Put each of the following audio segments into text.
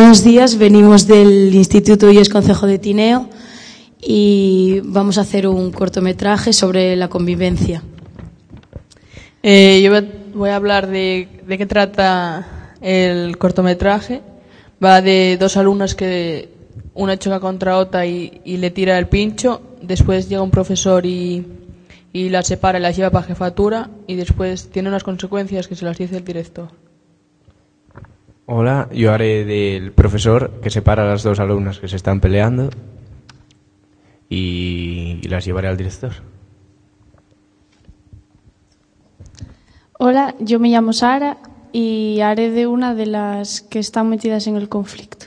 buenos días. Venimos del Instituto IES Concejo de Tineo y vamos a hacer un cortometraje sobre la convivencia. Yo voy a hablar de qué trata el cortometraje. Va de dos alumnas que una choca contra otra y le tira el pincho. Después llega un profesor y las separa y las lleva para jefatura, y después tiene unas consecuencias que se las dice el director. Hola, yo haré del profesor que separa a las dos alumnas que se están peleando y las llevaré al director. Hola, yo me llamo Sara y haré de una de las que están metidas en el conflicto.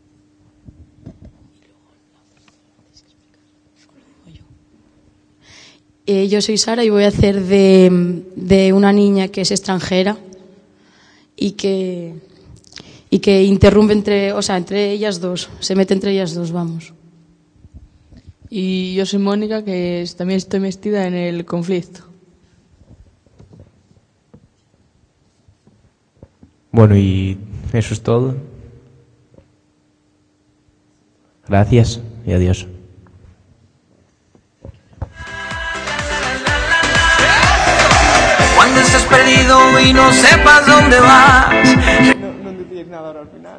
Yo soy Sara y voy a hacer de una niña que es extranjera y que interrumpe entre ellas dos, se mete entre ellas dos, vamos. Y yo soy Mónica, que también estoy metida en el conflicto. Bueno, y eso es todo. Gracias y adiós. Cuando estés perdido y no sepas dónde vas. No decís nada ahora al final.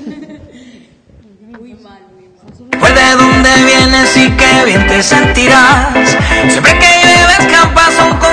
Muy mal. Pues de dónde vienes y qué bien te sentirás. Siempre que llueve escapas a un